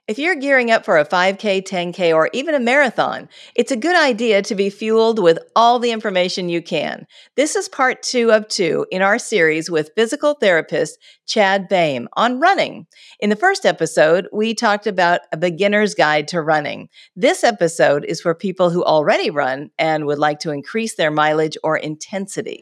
If you're gearing up for a 5K, 10K, or even a marathon, it's a good idea to be fueled with all the information you can. This is part 2 of 2 in our series with physical therapist Chad Boehm on running. In the first episode, we talked about a beginner's guide to running. This episode is for people who already run and would like to increase their mileage or intensity.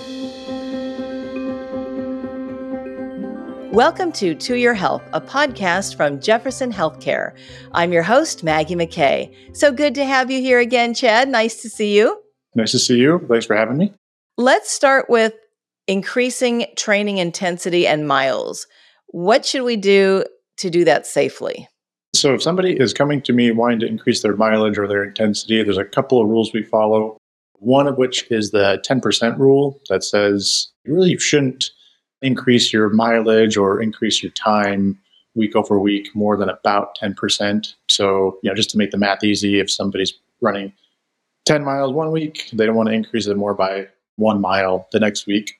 Welcome to Your Health, a podcast from Jefferson Healthcare. I'm your host, Maggie McKay. So good to have you here again, Chad. Nice to see you. Nice to see you. Thanks for having me. Let's start with increasing training intensity and miles. What should we do to do that safely? So if somebody is coming to me wanting to increase their mileage or their intensity, there's a couple of rules we follow. One of which is the 10% rule that says you really shouldn't increase your mileage or increase your time week over week more than about 10%. So, just to make the math easy, if somebody's running 10 miles one week, they don't want to increase it more by 1 mile the next week.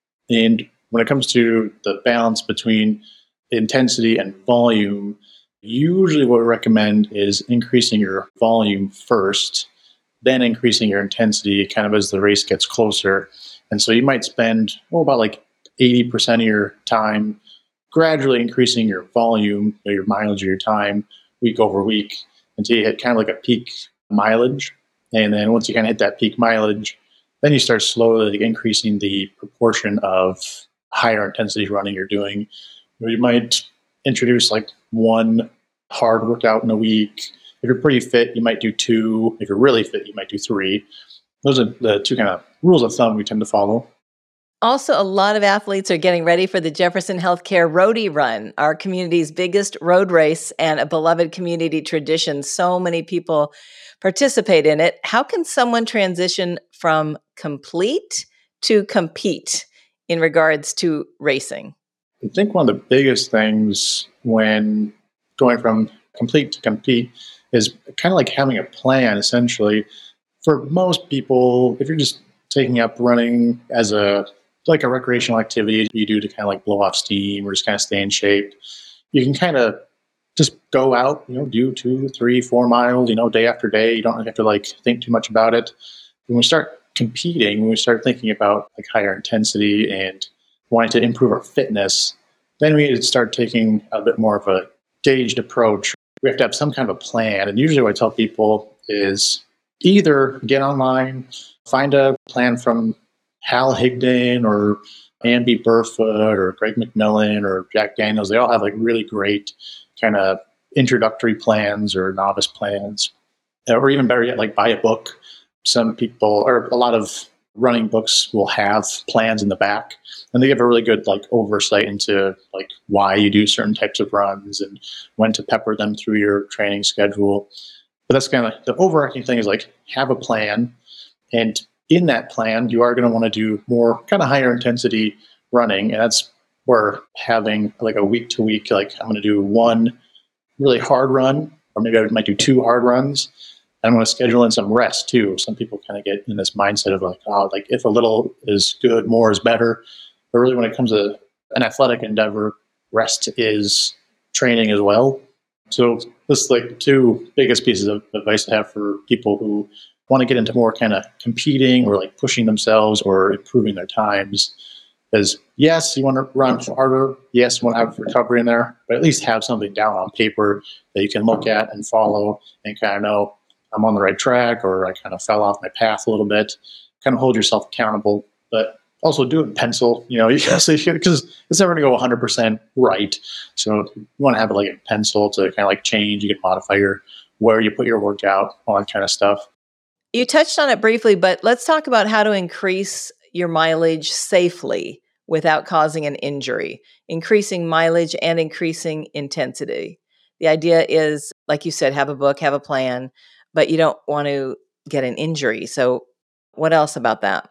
And when it comes to the balance between intensity and volume, usually what we recommend is increasing your volume first, then increasing your intensity kind of as the race gets closer. And so you might spend about like 80% of your time gradually increasing your volume, or your mileage of your time week over week until you hit kind of like a peak mileage. And then once you kind of hit that peak mileage, then you start slowly increasing the proportion of higher intensity running you're doing. You might introduce like one hard workout in a week. If you're pretty fit, you might do 2. If you're really fit, you might do 3. Those are the 2 kind of rules of thumb we tend to follow. Also, a lot of athletes are getting ready for the Jefferson Healthcare Roadie Run, our community's biggest road race and a beloved community tradition. So many people participate in it. How can someone transition from complete to compete in regards to racing? I think one of the biggest things when going from complete to compete is kind of like having a plan, essentially. For most people, if you're just taking up running as a recreational activity you do to kind of like blow off steam or just kind of stay in shape, you can kind of just go out, do 2, 3, 4 miles, day after day. You don't have to think too much about it. When we start competing, when we start thinking about higher intensity and wanting to improve our fitness, then we need to start taking a bit more of a gauged approach. We have to have some kind of a plan. And usually what I tell people is either get online, find a plan from Hal Higdon or Amby Burfoot or Greg McMillan or Jack Daniels. They all have really great kind of introductory plans or novice plans, or even better yet, buy a book. Some people, or a lot of running books, will have plans in the back, and they give a really good oversight into why you do certain types of runs and when to pepper them through your training schedule. But that's kind of the overarching thing is have a plan, and in that plan, you are going to want to do more kind of higher intensity running. And that's where having a week to week, I'm going to do 1 really hard run, or maybe I might do 2 hard runs. And I'm going to schedule in some rest too. Some people kind of get in this mindset of if a little is good, more is better. But really when it comes to an athletic endeavor, rest is training as well. So this is 2 biggest pieces of advice I have for people who want to get into more kind of competing or pushing themselves or improving their times. Is yes, you want to run harder. Yes, you want to have recovery in there, but at least have something down on paper that you can look at and follow and kind of know I'm on the right track, or I kind of fell off my path a little bit. Kind of hold yourself accountable, but also do it in pencil. Because it's never going to go 100% right. So you want to have it in pencil to kind of change. You can modify where you put your workout, all that kind of stuff. You touched on it briefly, but let's talk about how to increase your mileage safely without causing an injury, increasing mileage and increasing intensity. The idea is, like you said, have a book, have a plan, but you don't want to get an injury. So what else about that?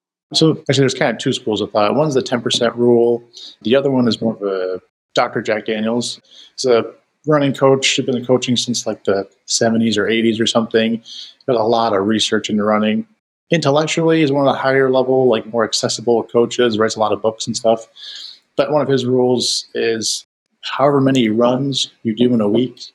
So actually there's kind of 2 schools of thought. One's the 10% rule. The other one is more of a Dr. Jack Daniels. He's a running coach. He's been coaching since the 70s or 80s or something. There's a lot of research into running. Intellectually, he's one of the higher level, more accessible coaches, writes a lot of books and stuff. But one of his rules is however many runs you do in a week,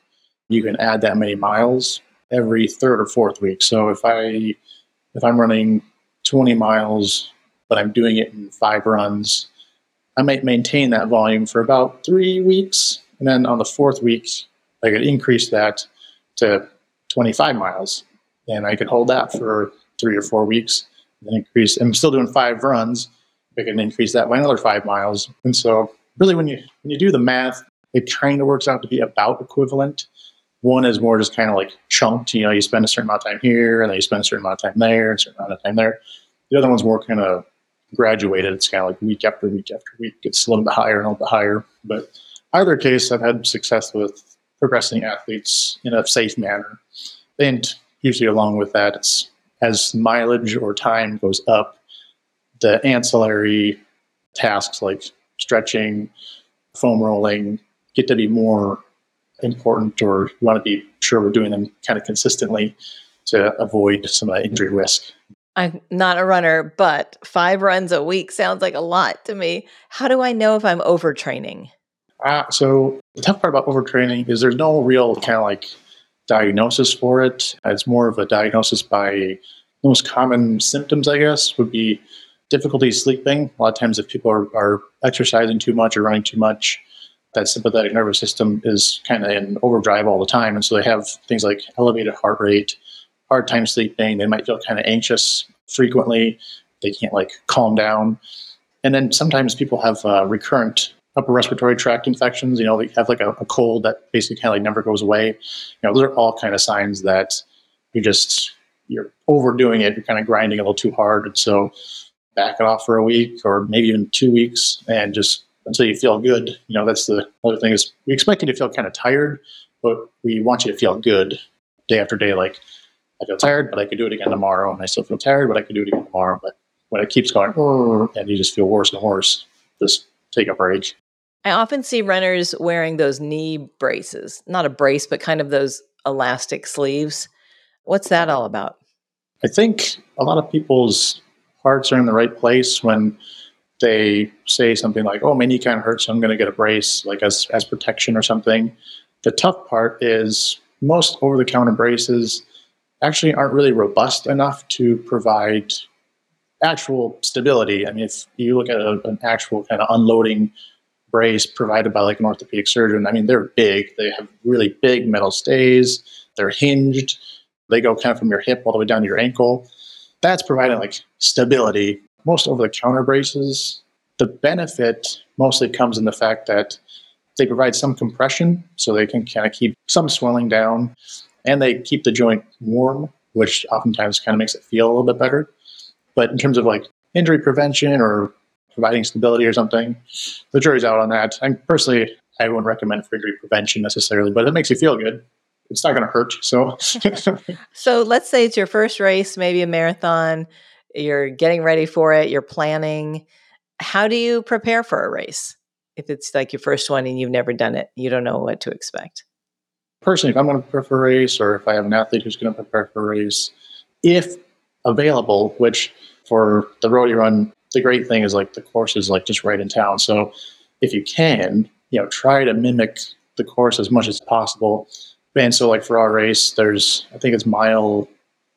you can add that many miles every third or fourth week. So if I'm running 20 miles, but I'm doing it in 5 runs, I might maintain that volume for about 3 weeks. And then on the fourth week, I could increase that to 25 miles. And I could hold that for 3 or 4 weeks and then increase. I'm still doing 5 runs. I can increase that by another 5 miles. And so really when you do the math, it kind of works out to be about equivalent. One is more just kind of like chunked. You spend a certain amount of time here, and then you spend a certain amount of time there, and a certain amount of time there. The other one's more kind of graduated. It's kind of like week after week after week. It's a little bit higher and a little bit higher. But either case, I've had success with progressing athletes in a safe manner. And usually along with that, it's as mileage or time goes up, the ancillary tasks like stretching, foam rolling get to be more important, or you want to be sure we're doing them kind of consistently to avoid some injury risk. I'm not a runner, but 5 runs a week sounds like a lot to me. How do I know if I'm overtraining? So the tough part about overtraining is there's no real kind of like diagnosis for it. It's more of a diagnosis by most common symptoms, I guess, would be difficulty sleeping. A lot of times if people are exercising too much or running too much, that sympathetic nervous system is kind of in overdrive all the time. And so they have things like elevated heart rate, hard time sleeping. They might feel kind of anxious frequently. They can't like calm down. And then sometimes people have recurrent upper respiratory tract infections. They have like a cold that basically kind of like never goes away. Those are all kind of signs that you're overdoing it. You're kind of grinding a little too hard. And so back it off for a week or maybe even 2 weeks and just until you feel good. That's the other thing is we expect you to feel kind of tired, but we want you to feel good day after day. Like, I feel tired, but I could do it again tomorrow. And I still feel tired, but I could do it again tomorrow. But when it keeps going, and you just feel worse and worse, just take a break. I often see runners wearing those knee braces, not a brace, but kind of those elastic sleeves. What's that all about? I think a lot of people's hearts are in the right place when they say something like, oh, my knee kind of hurts, so I'm going to get a brace, like as protection or something. The tough part is most over-the-counter braces actually aren't really robust enough to provide actual stability. I mean, if you look at an actual kind of unloading brace provided by like an orthopedic surgeon, I mean, they're big. They have really big metal stays. They're hinged. They go kind of from your hip all the way down to your ankle. That's providing like stability. Most over-the-counter braces, the benefit mostly comes in the fact that they provide some compression, so they can kind of keep some swelling down, and they keep the joint warm, which oftentimes kind of makes it feel a little bit better. But in terms of like injury prevention or providing stability or something, the jury's out on that. I wouldn't recommend for injury prevention necessarily, but it makes you feel good. It's not going to hurt. So, So let's say it's your first race, maybe a marathon. You're getting ready for it. You're planning. How do you prepare for a race? If it's like your first one and you've never done it, you don't know what to expect. Personally, if I'm going to prepare for a race, or if I have an athlete who's going to prepare for a race, if available, which for the rodeo run, the great thing is like the course is like just right in town. So if you can, try to mimic the course as much as possible. And so like for our race, I think it's mile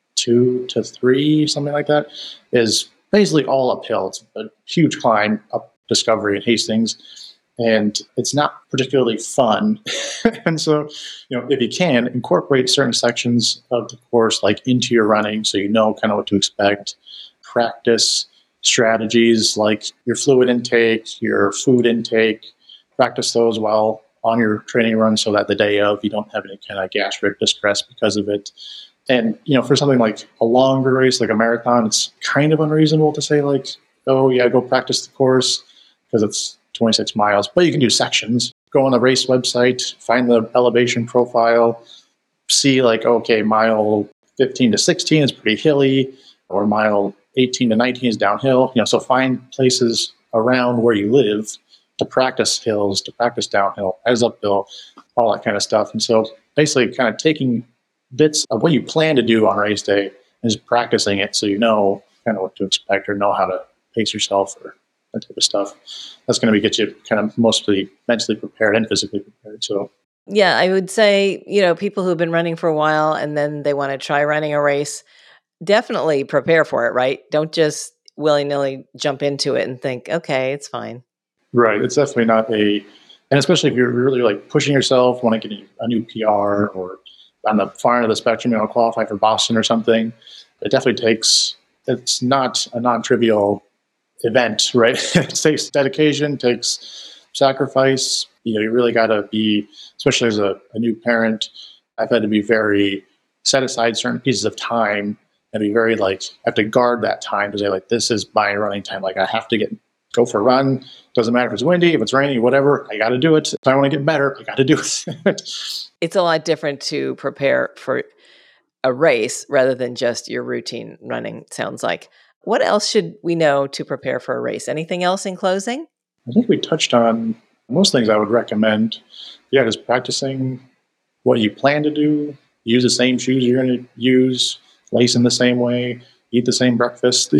2 to 3, something like that, is basically all uphill. It's a huge climb up Discovery and Hastings, and it's not particularly fun. And so, if you can, incorporate certain sections of the course like into your running so you know kind of what to expect. Practice strategies like your fluid intake, your food intake. Practice those while on your training run so that the day of you don't have any kind of gastric distress because of it. And, for something like a longer race, like a marathon, it's kind of unreasonable to say like, oh yeah, go practice the course because it's 26 miles, but you can do sections. Go on the race website, find the elevation profile, see like, okay, mile 15 to 16 is pretty hilly, or mile 18 to 19 is downhill. So find places around where you live to practice hills, to practice downhill, as uphill, all that kind of stuff. And so basically kind of taking bits of what you plan to do on race day and just practicing it so you know kind of what to expect or know how to pace yourself or that type of stuff. That's going to get you kind of mostly mentally prepared and physically prepared. So Yeah, I would say, people who've been running for a while and then they want to try running a race, definitely prepare for it, right? Don't just willy-nilly jump into it and think, okay, it's fine. Right. It's definitely not and especially if you're really like pushing yourself, want to get a new PR or on the far end of the spectrum, qualify for Boston or something. It definitely it's not a non-trivial event, right? It takes dedication, takes sacrifice. You really got to be, especially as a new parent, I've had to be very set aside certain pieces of time and be very I have to guard that time to say this is my running time. I have to go for a run. Doesn't matter if it's windy, if it's rainy, whatever. I got to do it. If I want to get better, I got to do it. It's a lot different to prepare for a race rather than just your routine running, sounds like. What else should we know to prepare for a race? Anything else in closing? I think we touched on most things I would recommend. Yeah, just practicing what you plan to do, use the same shoes you're going to use, lace in the same way, eat the same breakfast.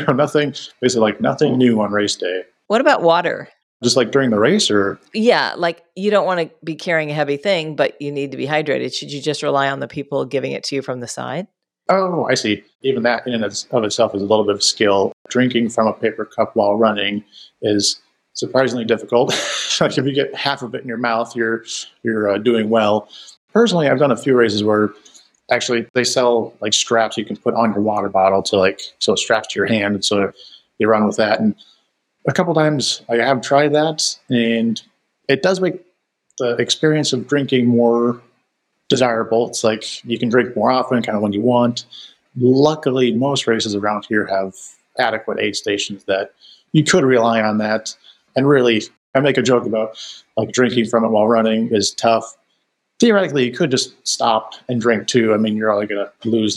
Nothing new on race day. What about water? Just during the race, or? Yeah, you don't want to be carrying a heavy thing, but you need to be hydrated. Should you just rely on the people giving it to you from the side? Oh, I see. Even that in and of itself is a little bit of skill. Drinking from a paper cup while running is surprisingly difficult. If you get half of it in your mouth, you're doing well. Personally, I've done a few races where actually they sell straps you can put on your water bottle so it straps to your hand, and so you run with that. And a couple times I have tried that, and it does make the experience of drinking more desirable. It's you can drink more often, kind of when you want. Luckily, most races around here have adequate aid stations that you could rely on that. And really, I make a joke about drinking from it while running is tough. Theoretically, you could just stop and drink too. I mean, you're only going to lose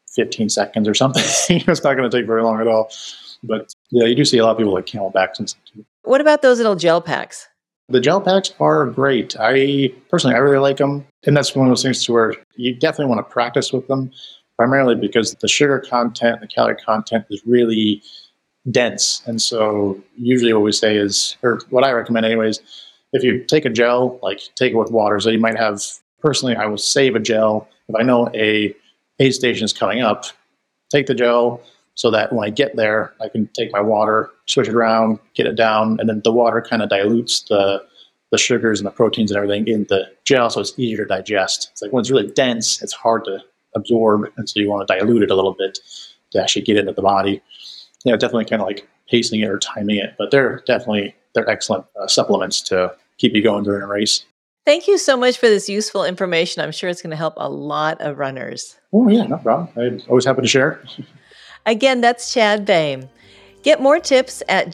15 seconds or something. It's not going to take very long at all. But yeah, you do see a lot of people Camelbacks and stuff too. What about those little gel packs? The gel packs are great. I really like them. And that's one of those things to where you definitely want to practice with them, primarily because the sugar content, the calorie content is really dense. And so usually what we say is, or what I recommend anyways, if you take a gel, take it with water. So you might have, personally, I will save a gel. If I know a aid station is coming up, take the gel so that when I get there, I can take my water, switch it around, get it down, and then the water kind of dilutes the sugars and the proteins and everything in the gel, so it's easier to digest. It's when it's really dense, it's hard to absorb, and so you want to dilute it a little bit to actually get into the body. Definitely kind of pacing it or timing it, but they're excellent supplements to keep you going during a race. Thank you so much for this useful information. I'm sure it's going to help a lot of runners. Oh yeah, no problem. I'm always happy to share. Again, that's Chad Boehm. Get more tips at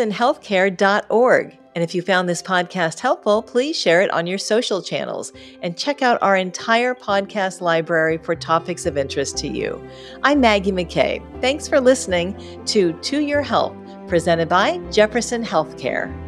jeffersonhealthcare.org. And if you found this podcast helpful, please share it on your social channels and check out our entire podcast library for topics of interest to you. I'm Maggie McKay. Thanks for listening to Your Health, presented by Jefferson Healthcare.